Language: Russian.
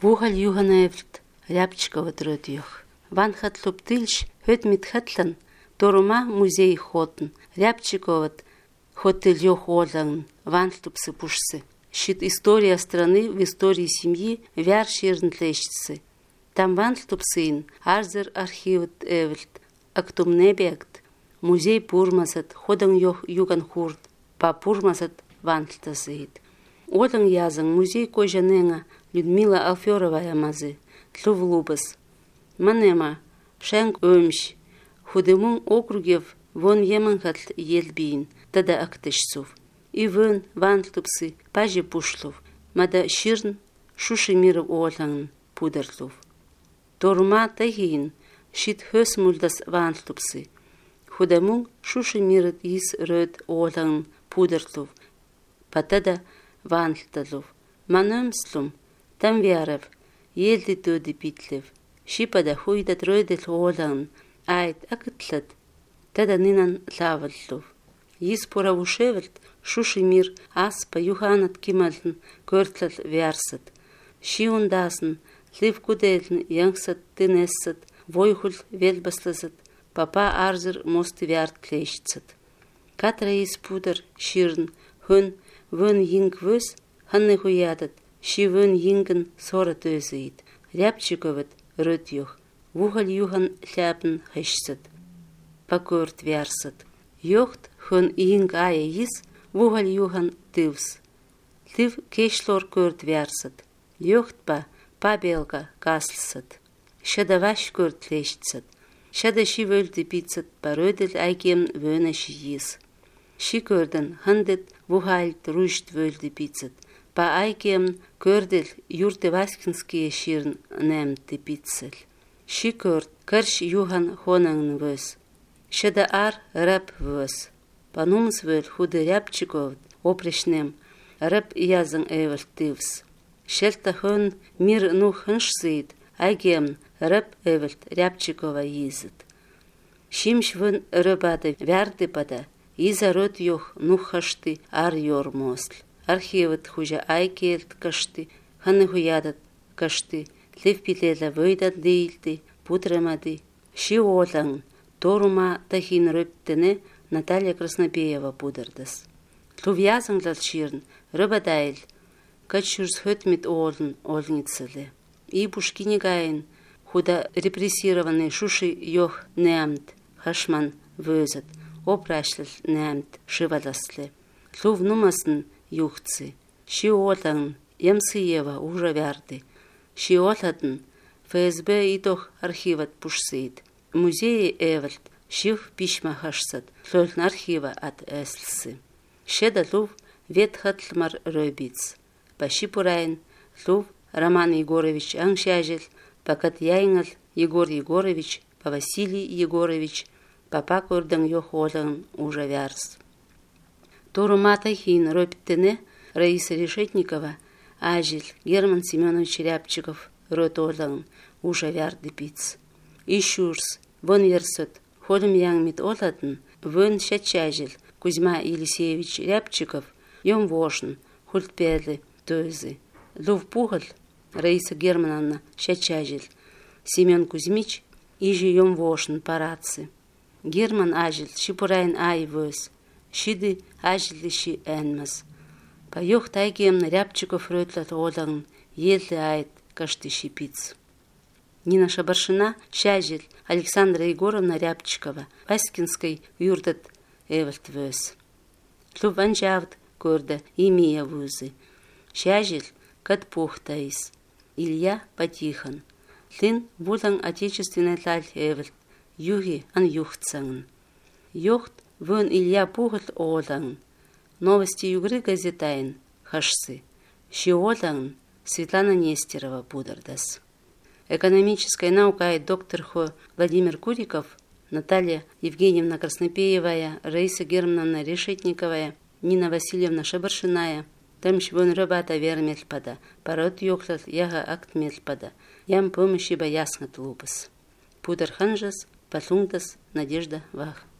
Вухал юганаевт рябчикова трöдюх. Ванхат луптыльш höt митхатлан торума музей хотн. Рябчиковат хотыльёх олан вантлупсы пушсы. Щит история страны в истории семьи вярширнтлещцы. Там вантлупсын арзер архивт эвлт. Актумнебект музей пурмасат ходан ёх юганхурт. Па пурмасат вантлтасыйт. Олан язан музей кожаненга Людмила Алфёровая мазы. Тлувлубас. Манема шэнк өмш. Худымун округев вон еманхатл елбин. Тада актышсув. И вон вантлупсы пажи пушлув. Мада ширн шуши миров олан пудерлув. Торма тагин шит хөс мулдас вантлупсы. Худымун шуши мирот ис рöd олан пудерлув. Патада вантлталув. Манымслум там вяров елди төди битлев. Шипада хуйдат рödel олан айт акытлат. Тада нинан лаваллув. Ис пуравушевлт шуши мир аспа юханат кималн көртлал вярсат. Шиундасын лив куделн янгсат тынессат войхул велбасласат папа арзер мосты вярт клещцат. Катра ис пудер ширн хön вön йинг вös ханны хуядат ши вön йинген сора төзыйт. Рябчиковат рödюх. Вухал юхан ляпн хэшсат. Покорт вярсат. Йохт хön йинг ая ис вухал юхан тывс. Тыв кешлор көрт вярсат. Йохт па белга каслсат. Шада ваш көрт лещцат. Шада ши вөлді битсат па рödel айгем вöna ши ис. Ши көрден хандет вухальт рушт вөлді битсат. Па айгем көрдел юрте васкинские ширн немты битсел. Ши көрт кърш юхан хонаңн вös. Шада ар раб вös. Панумс вөл худы рябчиковт опрешнем раб язын эвл тывс. Шелта хön мир нух хыншсыйт айгем раб эвлт рябчикова йызыт. Шимш вön рöбады вярды пада иза рöd юх нух хашты ар йормосл. Архиват хужа айкелт кашты ханы хуядат кашты лев пилела вöйдат дейлды путремады. Ши олан торума тахин рöптене Наталья Краснопеева пудардас. Тлувязанглал ширн рöбадайл качурс хөтмит олницеле. И пушкинегайн худа репрессированный шуши йох неамт хашман вöзат опрашлал неамт шиваласле. Тлув нумасын юхцы. Ши олан Ямсыева уже вярды. Ши олатын ФСБ идох архиват пушсыйт. Музеи эвлт шив письма хашсат. Лольн архива от эслсы. Шеда лув ветхатлмар рöбиц. Па шипурайн лув Роман Егорович аңшажел, па Катяйнгал Егор Егорович, па Василий Егорович, папа көрдің йох олан уже вярс. Торума тахин рöптене Раиса Решетникова ажил Герман Семенович Рябчиков рöt олан уже вярды пиц. Ишурс вон версет холм яңмит олатын вön шачажил Кузьма Елисеевич Рябчиков йом вошн хультперлы төзы. Лув пухал Раиса Германовна шачажил Семен Кузьмич иже йом вошн парацы. Герман ажил шипурайн ай вös. Шиды ажил ши энмас. Па йох тайгем Рябчиков рöтлат олан еллы айт кашты шипиц. Нина Шабаршина шажил Александра Егоровна Рябчикова Васькинской юрдат эвлт вös. Тлув анжавд көрді имея вузы. Шажил кат пухтайс. Илья Потихон. Лин вулан отечественный лаль эвлт. Юги ан юхцангн. Йохт вön Илья пухл олан. Новости югры газетайн хашсы. Ши олан Светлана Нестерова пудардас. Экономическая наука и доктор хо Владимир Куриков, Наталья Евгеньевна Краснопеевая, Раиса Германовна Решетниковая, Нина Васильевна Шабаршиная, тамш вон рöбата вермелпада, парот йохлал яга акт мелпада, ям помощи баяснат лупас. Пудар ханжас, патлунгдас, Надежда Вах.